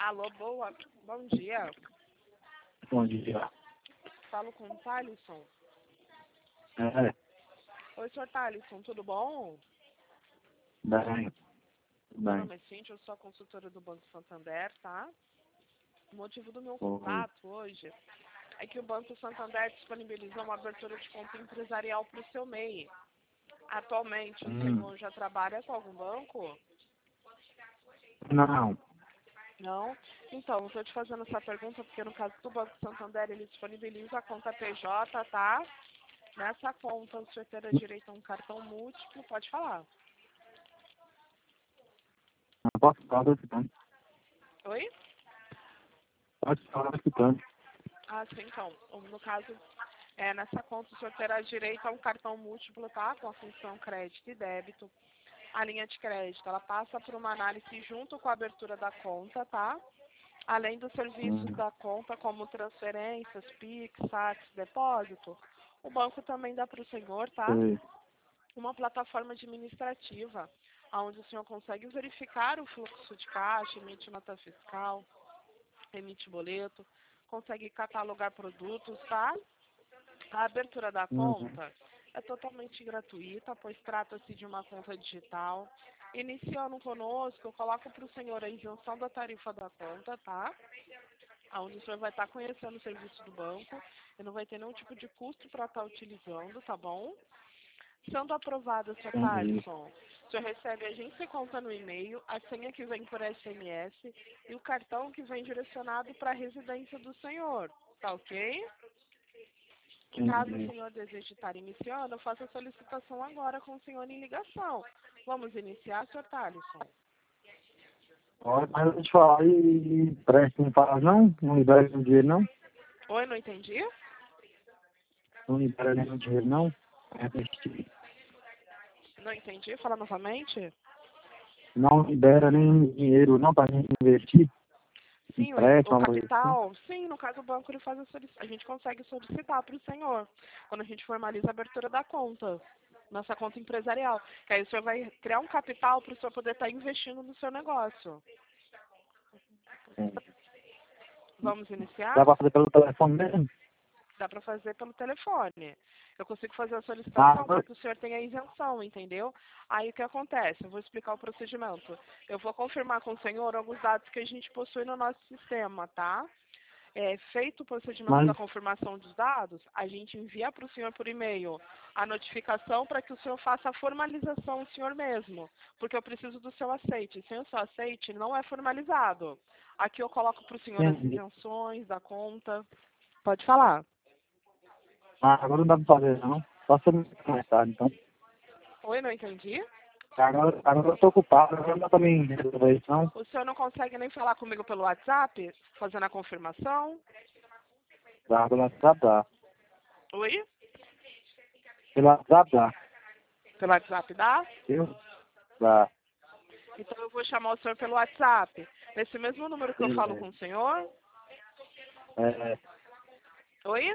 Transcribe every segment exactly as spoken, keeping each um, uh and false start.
Alô, boa. Bom dia. Bom dia. Falo com o Thalisson. É, Oi, senhor Thalisson, tudo bom? bem, Meu bem. nome é Cintia, eu sou a consultora do Banco Santander, tá? O motivo do meu Oi. contato hoje é que o Banco Santander disponibilizou uma abertura de conta empresarial para o seu M E I. Atualmente, o Hum, senhor já trabalha com algum banco? não, Não? Então, estou te fazendo essa pergunta porque no caso do Banco Santander, ele disponibiliza a conta P J, tá? Nessa conta, o senhor terá direito a um cartão múltiplo, pode falar. não posso falar escutando. Oi? Pode falar escutando. Ah, sim, então. No caso, é, nessa conta, o senhor terá direito a um cartão múltiplo, tá? Com a função crédito e débito. A linha de crédito, ela passa por uma análise junto com a abertura da conta, tá? Além dos serviços Hum, da conta, como transferências, Pix, saques, depósito, o banco também dá para o senhor, tá? sei. Uma plataforma administrativa, onde o senhor consegue verificar o fluxo de caixa, emite nota fiscal, emite boleto, consegue catalogar produtos, tá? A abertura da Uhum. conta é totalmente gratuita, pois trata-se de uma conta digital. Iniciando conosco, eu coloco para o senhor a isenção da tarifa da conta, tá? Onde o senhor vai estar conhecendo o serviço do banco e não vai ter nenhum tipo de custo para estar utilizando, tá bom? Sendo aprovado, senhor Entendi. Thalisson, o senhor recebe a agência e conta no e-mail, a senha que vem por S M S e o cartão que vem direcionado para a residência do senhor, tá ok? Caso o Entendi. senhor deseje estar iniciando, eu faço a solicitação agora com o senhor em ligação. Vamos iniciar, senhor Thalisson? Pode, mas eu vou te falar e presta não fala não? Não libera nenhum dinheiro não? Oi, não entendi? Não libera nenhum dinheiro não? É, investir. Não entendi, fala novamente. Não libera nenhum dinheiro não pra gente investir? Sim, o, o Empréstimo, uma coisa assim? capital, sim, no caso o banco ele faz a solicitação, a gente consegue solicitar para o senhor, quando a gente formaliza a abertura da conta, nossa conta empresarial, que aí o senhor vai criar um capital para o senhor poder estar investindo no seu negócio. Entendi. Vamos iniciar? Dá pra fazer pelo telefone mesmo? Dá para fazer pelo telefone. Eu consigo fazer a Ah, solicitação para agora- que o senhor tenha isenção, entendeu? Aí o que acontece? Eu vou explicar o procedimento. Eu vou confirmar com o senhor alguns dados que a gente possui no nosso sistema, tá? É, feito o procedimento mas da confirmação dos dados, a gente envia para o senhor por e-mail a notificação para que o senhor faça a formalização o senhor mesmo, porque eu preciso do seu aceite. Sem o seu aceite, não é formalizado. Aqui eu coloco para o senhor as entendi. isenções da conta. Pode falar. Ah, agora não dá pra fazer não. Só se eu me começar, então. Oi, não entendi? Agora, agora eu tô ocupado, agora não dá pra mim resolver isso não. O senhor não consegue nem falar comigo pelo WhatsApp, fazendo a confirmação? Dá, pelo WhatsApp dá. Oi? Pelo WhatsApp dá. Pelo WhatsApp dá? Viu? Dá. Então eu vou chamar o senhor pelo WhatsApp. Nesse mesmo número que eu falo Beleza. com o senhor? É, Oi?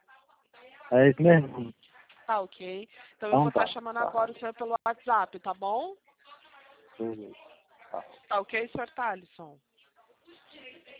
é isso mesmo. Tá, ok. Então eu vou Então estar tá. chamando Tá. agora o senhor pelo WhatsApp, tá bom? Beleza. Tá. Tá ok, senhor Thalisson?